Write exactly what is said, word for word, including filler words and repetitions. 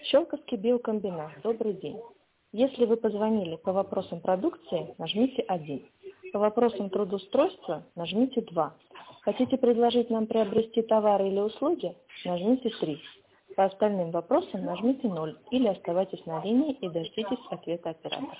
Щелковский биокомбинат. Добрый день. Если вы позвонили по вопросам продукции, нажмите один. По вопросам трудоустройства нажмите два. Хотите предложить нам приобрести товары или услуги? Нажмите три. По остальным вопросам нажмите ноль или оставайтесь на линии и дождитесь ответа оператора.